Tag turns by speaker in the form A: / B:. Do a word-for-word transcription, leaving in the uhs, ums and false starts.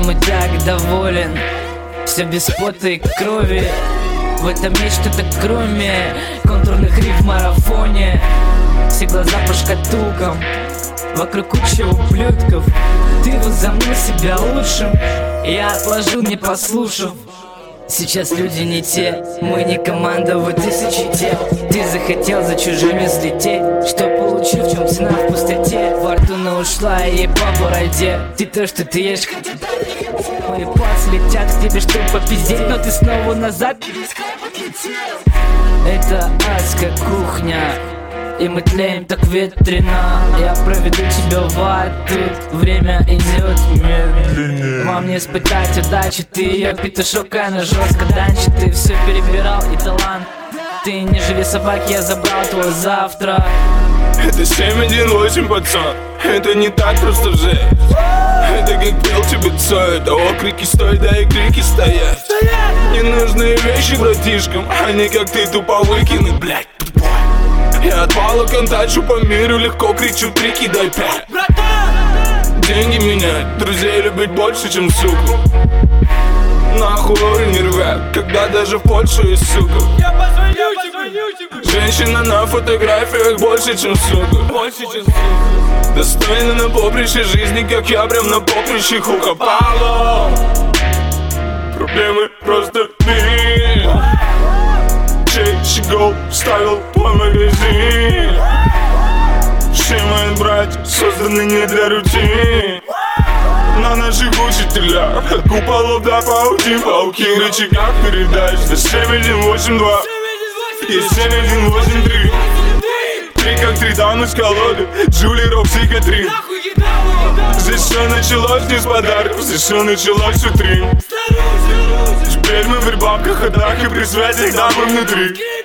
A: и так доволен. Все без пота и крови. В этом есть что-то кроме контурных риф в марафоне. Все глаза по шкатулкам, вокруг куча ублюдков. Ты возомнил себя лучшим, я отложил, не послушав. Сейчас люди не те, мы не команда, вот тысячи тел. Ты захотел за чужими взлететь, что получил, в чем цена в пустоте. Фортуна ушла и ей по бороде. Ты то, что ты ешь, мои пальцы летят к тебе, чтобы попиздеть, но ты снова назад. Это адская кухня, и мы тлеем так ветрено. Я проведу тебя в ад, тут время идет медленнее. Вам не испытать удачи, ты ее петушок, она жестко данчит. Ты все перебирал и талант. Ты не живи собаки, я забрал твой завтра.
B: Это семь один восемь, пацан. Это не так просто жесть. Это как пел тебе Цой. Это окрики стой, да и крики стоят. Ненужные вещи братишкам, они как ты тупо выкинут, блядь. Я от пала контачу по миру, легко кричу трики, дай пять. Деньги меняют, друзей любить больше, чем суку. Нахуй не рвят, когда даже в Польшу есть сука.
C: Я позвоню тебе, позвоню тебе.
B: Женщина на фотографиях больше, чем сука.
C: Больше, чем сука.
B: Достойна на поприще жизни, как я прям на поприще хука. Пало. Проблемы просто ты. Щегол вставил твой магазин. Все мои братья созданы не для рутин. На наших учителях от куполов до паутин. Пауки в рычагах передач. За семь один восемь два и семь один восемь три. Три как три дамы с колоды, Джули, Рокси, Катрин. Здесь все началось не с подарков, здесь все началось с утрин. Теперь мы в рыбалках, ходах и при свете дамы внутри.